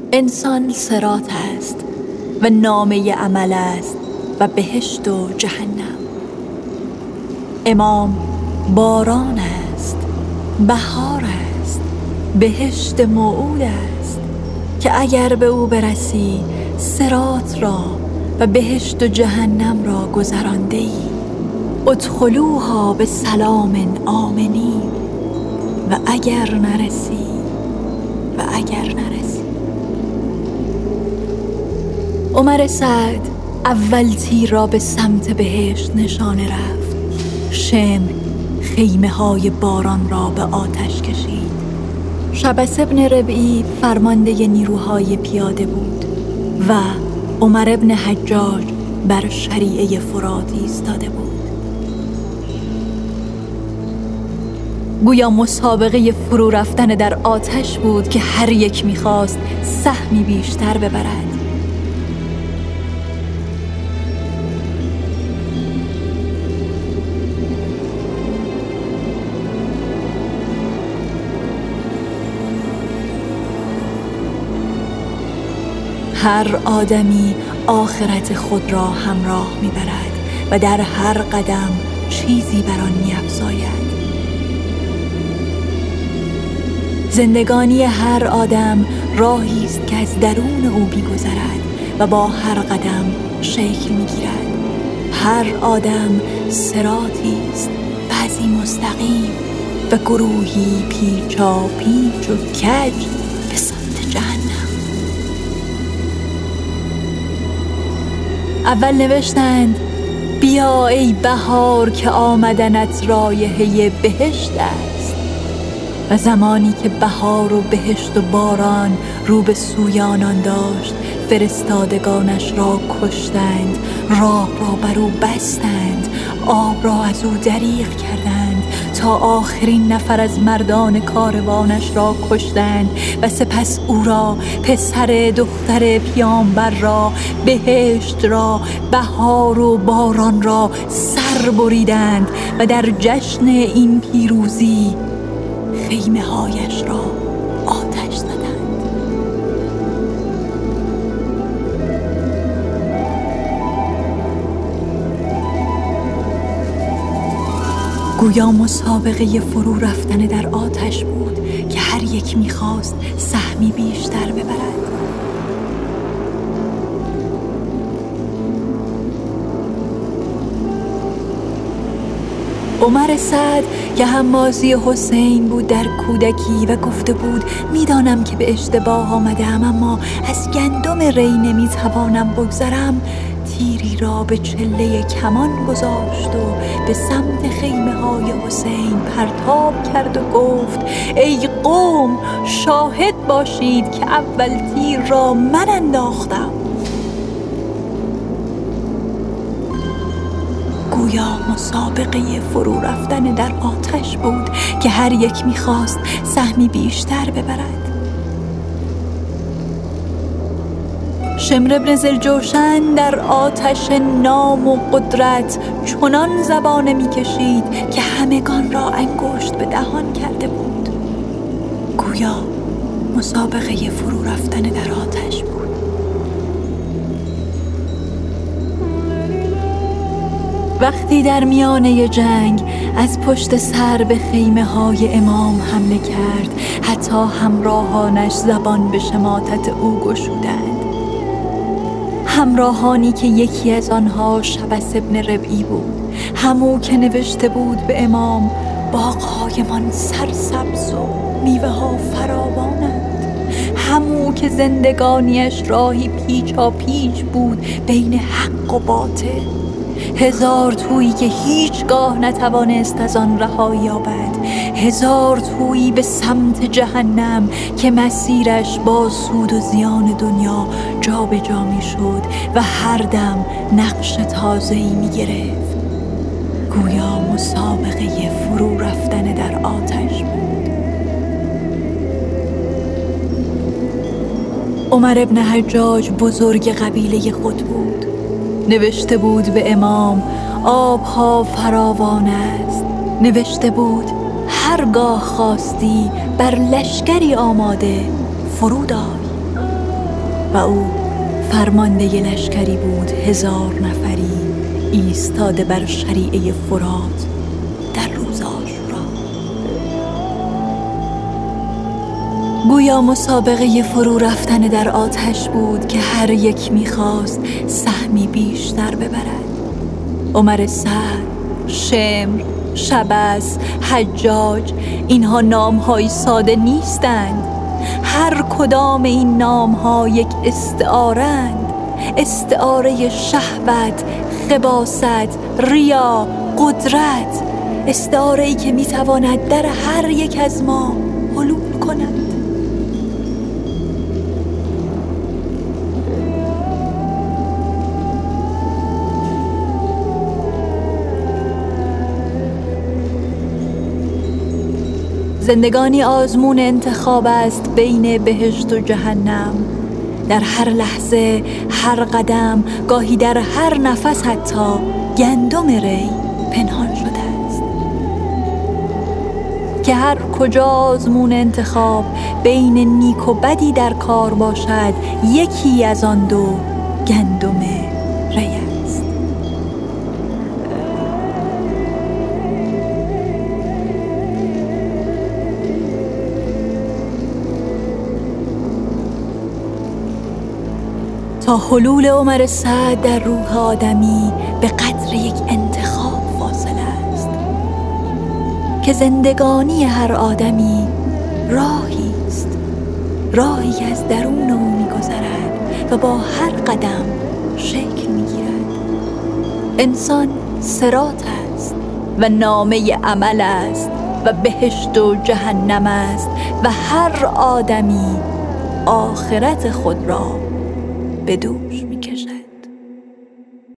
انسان صراط است و نامه عمل است و بهشت و جهنم. امام باران است، بهار است، بهشت موعود است که اگر به او برسی صراط را و بهشت و جهنم را گذرانده ای. ادخلوها به سلام آمنین. و اگر نرسی عمر سعد اول تیر را به سمت بهشت نشانه رفت. شمر خیمه های باران را به آتش کشید. شبس ابن ربعی فرمانده نیروهای پیاده بود و عمر ابن حجاج بر شریعه فرات ایستاده بود. گویا مسابقه فرو رفتن در آتش بود که هر یک می‌خواست سهمی بیشتر ببرد. هر آدمی آخرت خود را همراه می‌برد و در هر قدم چیزی بر آن می‌افزاید. زندگانی هر آدم راهی است که از درون او می‌گذرد و با هر قدم شکل می‌گیرد. هر آدم صراطی است، بعضی مستقیم و گروهی پیچا پیچ و کج به سمت جهنم. اول نوشتند بیا ای بهار که آمدنت رایحه بهشت است. و زمانی که بهار و بهشت و باران رو به سوی آنان داشت، فرستادگانش را کشتند، راه را بر او بستند، آب را از او دریغ کردند تا آخرین نفر از مردان کاروانش را کشتند و سپس او را، پسر دختر پیامبر را، بهشت را، بهار و باران را سر بریدند و در جشن این پیروزی خیمه هایش را آتش زدند. گویا مسابقه فرو رفتن در آتش بود که هر یک می‌خواست سهمی بیشتر ببرد. عمر سعد که همازی حسین بود در کودکی و گفته بود میدانم که به اشتباه آمدم اما از گندم ری نمیتوانم بگذرم، تیری را به چله کمان گذاشت و به سمت خیمه های حسین پرتاب کرد و گفت ای قوم شاهد باشید که اول تیر را من انداختم. گویا مسابقه فرو رفتن در آتش بود که هر یک میخواست سهمی بیشتر ببرد. شمر ابن ذوالجوشن در آتش نام و قدرت چنان زبانه میکشید که همگان را انگشت به دهان کرده بود. گویا مسابقه فرو رفتن در آتش بود. وقتی در میانه جنگ از پشت سر به خیمه های امام حمله کرد، حتی همراهانش زبان به شماتت او گشودند. همراهانی که یکی از آنها شبس ابن ربعی بود، همو که نوشته بود به امام باغ‌هایمان سرسبز و میوه ها فراوانند، همو که زندگانیش راهی پیچا پیچ بود بین حق و باطل، هزار تویی که هیچگاه نتوانست از آن رهایی یابد، هزار تویی به سمت جهنم که مسیرش با سود و زیان دنیا جا به جا می شد و هر دم نقش تازه‌ای می گرفت. گویا مسابقه فرو رفتن در آتش بود. عمر ابن حجاج بزرگ قبیله خود بود. نوشته بود به امام آبها فراوان است. نوشته بود هرگاه خواستی بر لشکری آماده فرود آی. و او فرمانده لشکری بود 1000 نفری ایستاده بر شریعه فرات در روز عاشورا. گویا مسابقه فرو رفتن در آتش بود که هر یک می‌خواست سهمی بیشتر ببرد. عمر سعد، شمر، شبس، حجاج، اینها نام‌های ساده نیستند. هر کدام این نام‌ها یک استعاره‌اند، استعاره شهوت، خباثت، ریا، قدرت، استعاره‌ای که می‌تواند در هر یک از ما حلول کند. زندگانی آزمون انتخاب است بین بهشت و جهنم. در هر لحظه، هر قدم، گاهی در هر نفس حتی گندم ری پنهان شده است که هر کجا آزمون انتخاب بین نیک و بدی در کار باشد، یکی از آن دو گندم ری است. تا حلول عمر سعد در روح آدمی به قدر یک انتخاب فاصله است که زندگانی هر آدمی راهی است، راهی که از درون او می‌گذرد و با هر قدم شکل می‌گیرد. انسان صراط است و نامه عمل است و بهشت و جهنم است و هر آدمی آخرت خود را به دوش می‌کشد.